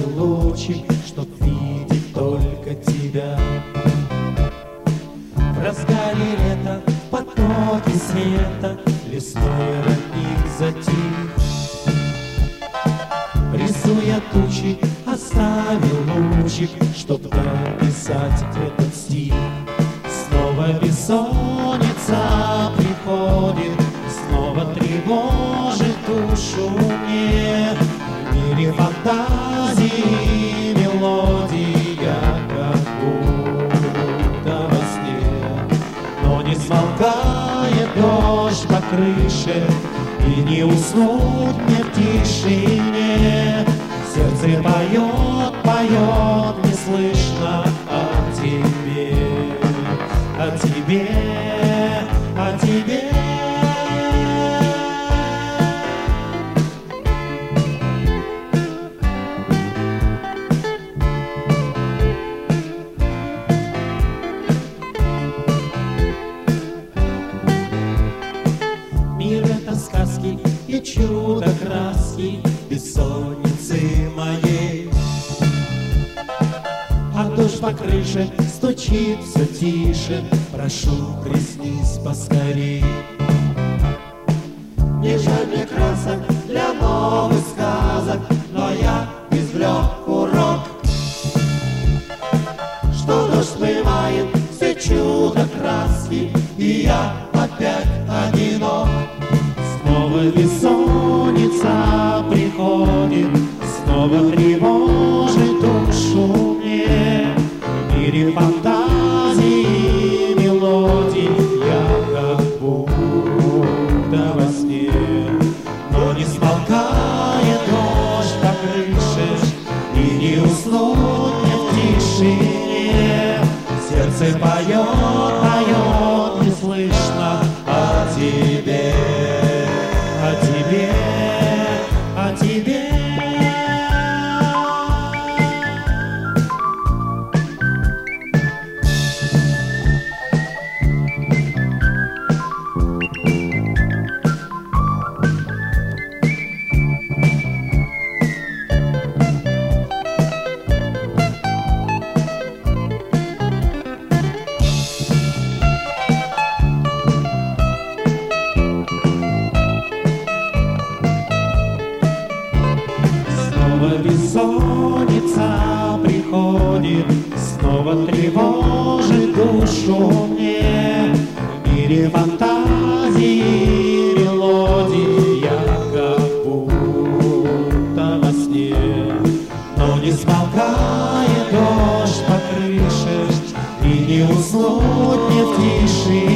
оставил лучик, чтоб видеть только тебя. В разгаре лета, в потоке света, лесной родник затих. Рисуя тучи, оставил лучик, чтоб написать этот стих. Снова бессонница приходит, снова тревожит душу мне. В мире фантазии мелодия, как будто во сне. Но не смолкает дождь по крыше, и не уснуть мне в тишине. Сердце поет, поет, не слышно о тебе, о тебе, о тебе. Мир — это сказки и чудо краски бессонницы моей. А дождь по крыше стучит все тише, прошу, приснись поскорей. Не жаль мне красок для новых сказок, но я извлек урок, что дождь смывает все чудо краски, и я опять одинок. Снова бессонница приходит, снова тревожит душу мне. В мире фантазии мелодий я как будто во сне. Но не смолкает дождь по крыше, и не уснуть мне в тишине. Сердце поет, поет, не слышно о тебе, о тебе, о тебе. Снова бессонница приходит, снова тревожит душу мне. В мире фантазии мелодий я как будто во сне. Но не смолкает дождь по крыше, и не уснуть мне в тишине.